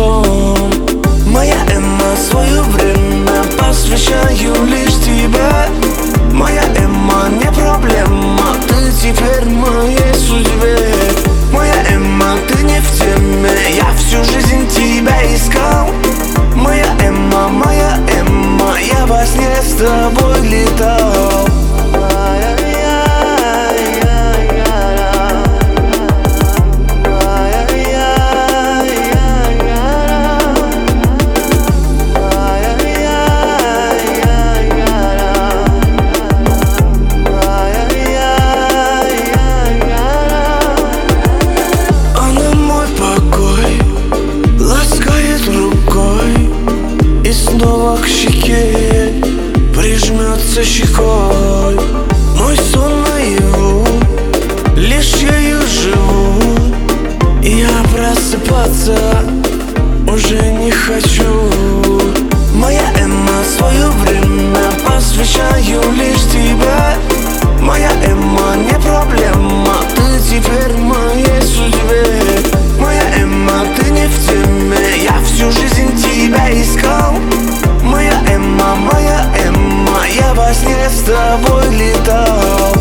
лицом. Моя Эмма, свое время посвящаю лишь тебе. Моя Эмма, не проблема, ты теперь в моей судьбе. Моя Эмма, ты не в теме, я всю жизнь тебя искал. Моя Эмма, я во сне с тобой летал. Снова к щеке прижмется щекой. Мой сон наяву, лишь ею живу. Я просыпаться уже не хочу. Моя Эмма, свое время посвящаю лишь тебе. Моя Эмма, не проблема, ты теперь в моей судьбе. Моя Эмма, ты не в теме, я всю жизнь тебя искал. Моя Эмма, я во сне с тобой летал.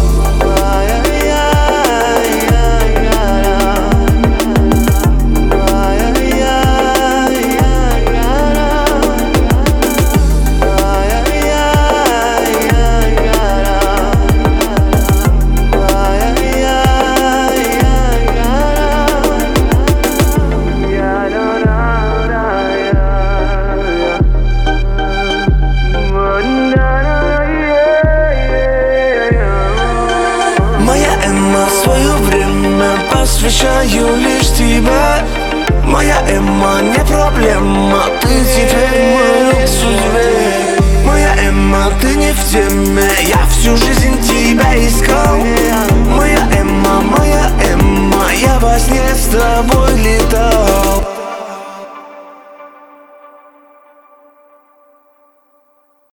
Свое время посвящаю лишь тебе. Моя Эмма, не проблема, ты теперь в моей судьбе. Моя Эмма, ты не в теме, я всю жизнь